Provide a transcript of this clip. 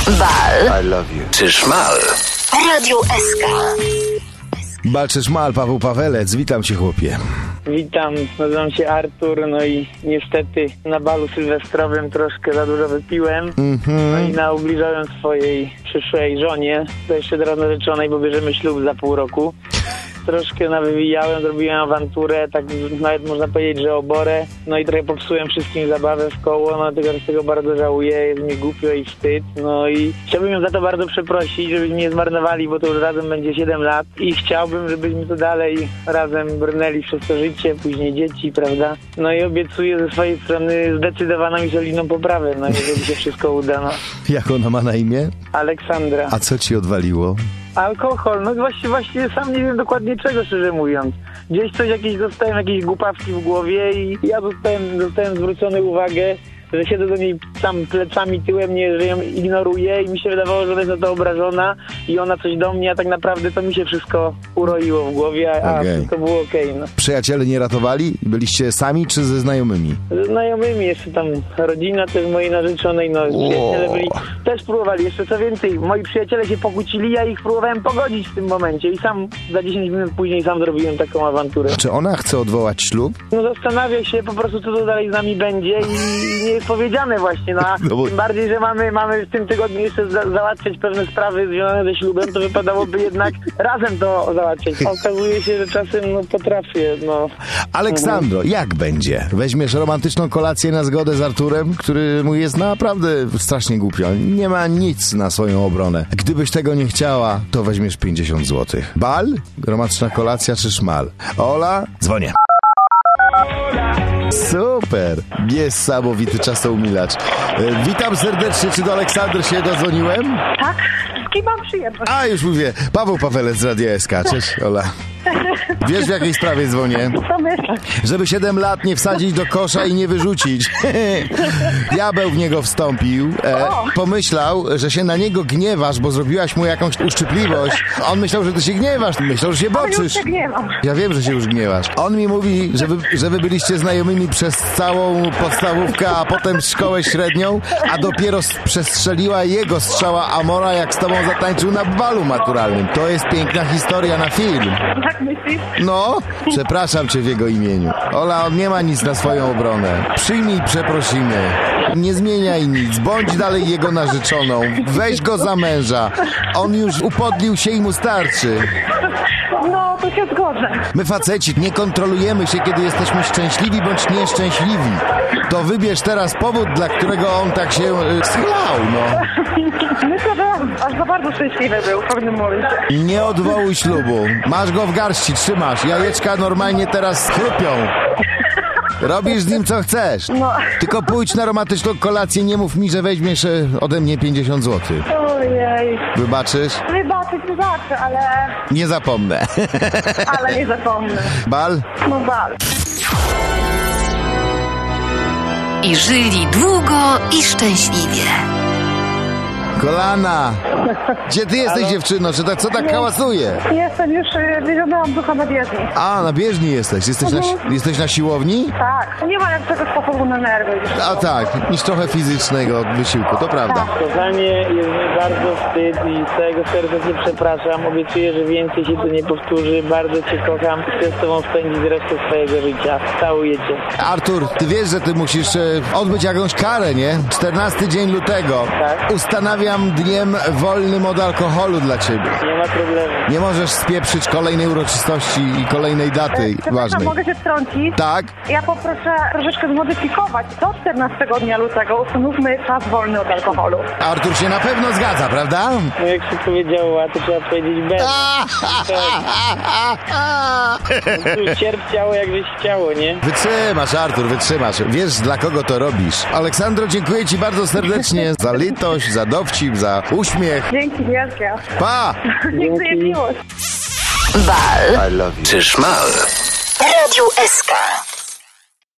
Bal. I love you. Czy szmal? Radio SK. Bal czy szmal, Paweł Pawelec, witam cię, chłopie. Witam, nazywam się Artur, no i niestety na balu sylwestrowym troszkę za dużo wypiłem. No i naubliżałem swojej przyszłej żonie, to jeszcze do narzeczonej, bo bierzemy ślub za pół roku. Troszkę nawywijałem, zrobiłem awanturę, tak nawet można powiedzieć, że oborę. No i trochę popsułem wszystkim zabawę w koło, no tylko z tego bardzo żałuję, jest mi głupio i wstyd. No i chciałbym ją za to bardzo przeprosić, żebyśmy nie zmarnowali, bo to już razem będzie 7 lat. I chciałbym, żebyśmy to dalej razem brnęli przez to życie, później dzieci, prawda? No i obiecuję ze swojej strony zdecydowaną i solidną poprawę, no jeżeli się wszystko uda, no. Jak ona ma na imię? Aleksandra. A co ci odwaliło? Alkohol, no właściwie sam nie wiem dokładnie czego, szczerze mówiąc. Gdzieś dostałem jakieś głupawki w głowie i ja dostałem zwrócony uwagę, że siedzę do niej sam plecami, tyłem, że ją ignoruję i mi się wydawało, że ona jest na to obrażona i ona coś do mnie, a tak naprawdę to mi się wszystko uroiło w głowie, a to było okej, no. Przyjaciele nie ratowali? Byliście sami czy ze znajomymi? Ze znajomymi, jeszcze tam rodzina też mojej narzeczonej, no przyjaciele byli, też próbowali, jeszcze co więcej, moi przyjaciele się pokłócili, ja ich próbowałem pogodzić w tym momencie i sam za 10 minut później sam zrobiłem taką awanturę. Czy ona chce odwołać ślub? No zastanawia się po prostu, co to dalej z nami będzie i nie jest powiedziane właśnie, no bo... tym bardziej, że mamy w tym tygodniu jeszcze załatwiać pewne sprawy związane ze ślubem, to wypadałoby jednak razem to załatwiać. Okazuje się, że czasem potrafię, no. Aleksandro, jak będzie? Weźmiesz romantyczną kolację na zgodę z Arturem, który mu jest naprawdę strasznie głupio. Nie ma nic na swoją obronę. Gdybyś tego nie chciała, to weźmiesz 50 zł. Bal? Romantyczna kolacja czy szmal? Ola? Dzwonię. Super! Niesamowity czasoumilacz. Witam serdecznie. Czy do Aleksandry się dodzwoniłem? Tak, z kim mam przyjemność? A, już mówię. Paweł Pawelec z Radia SK. Cześć, Ola. Wiesz, w jakiej sprawie dzwonię? Co myślisz? Żeby 7 lat nie wsadzić do kosza i nie wyrzucić. Diabeł w niego wstąpił. Pomyślał, że się na niego gniewasz, bo zrobiłaś mu jakąś uszczypliwość. On myślał, że ty się gniewasz. Myślał, że się boczysz. Ale już się gniewam. Ja wiem, że się już gniewasz. On mi mówi, że wy byliście znajomymi przez całą podstawówkę, a potem szkołę średnią, a dopiero przestrzeliła jego strzała Amora, jak z tobą zatańczył na balu maturalnym. To jest piękna historia na film. Tak myślisz? No, przepraszam cię w jego imieniu. Ola, on nie ma nic na swoją obronę. Przyjmij przeprosiny. Nie zmieniaj nic. Bądź dalej jego narzeczoną. Weź go za męża. On już upodlił się i mu starczy. No, to się zgodzę. My faceci nie kontrolujemy się, kiedy jesteśmy szczęśliwi bądź nieszczęśliwi. To wybierz teraz powód, dla którego on tak się schlał, no. Myślę, że aż za bardzo szczęśliwy był w pewnym momencie. Nie odwołuj ślubu. Masz go w garści, trzymasz. Jajeczka normalnie teraz chrupią. Robisz z nim co chcesz. No. Tylko pójdź na romantyczną kolację, nie mów mi, że weźmiesz ode mnie 50 zł. Ojej. Wybaczysz? Wybaczę, ale... Nie zapomnę. Ale nie zapomnę. Bal? No bal. I żyli długo i szczęśliwie. Kolana! Gdzie ty jesteś, dziewczyno? Co tak hałasuje? Jestem już, wyglądałam ducha na bieżni. A, na bieżni jesteś. Jesteś na siłowni? Tak. Nie ma lepszego sposobu na nerwy. A tak, niż trochę fizycznego wysiłku, to prawda. Kochanie, jest mi bardzo wstyd i z całego serca cię przepraszam. Obiecuję, że więcej się to nie powtórzy. Bardzo cię kocham. Chcę z tobą spędzić resztę swojego życia. Całuję cię. Artur, ty wiesz, że ty musisz odbyć jakąś karę, nie? 14 dzień lutego. Tak. Ustanawiam dniem wolnym od alkoholu dla ciebie. Nie ma problemu. Nie możesz spieprzyć kolejnej uroczystości i kolejnej daty ważnej. Mogę się wtrącić? Tak? Ja poproszę troszeczkę zmodyfikować. Do 14 dnia lutego ustanówmy czas wolny od alkoholu. Artur się na pewno zgadza, prawda? No jak się powiedziało, a to trzeba powiedzieć bez. Cierp ciało, jakbyś chciało, nie? Wytrzymasz, Artur, wytrzymasz. Wiesz, dla kogo to robisz. Aleksandro, dziękuję ci bardzo serdecznie za litość, za dowcip, za uśmiech. Dzięki wielkie. Pa! Dziękuję, miłość. Bal. I love you. Czy szmal? Radio SK.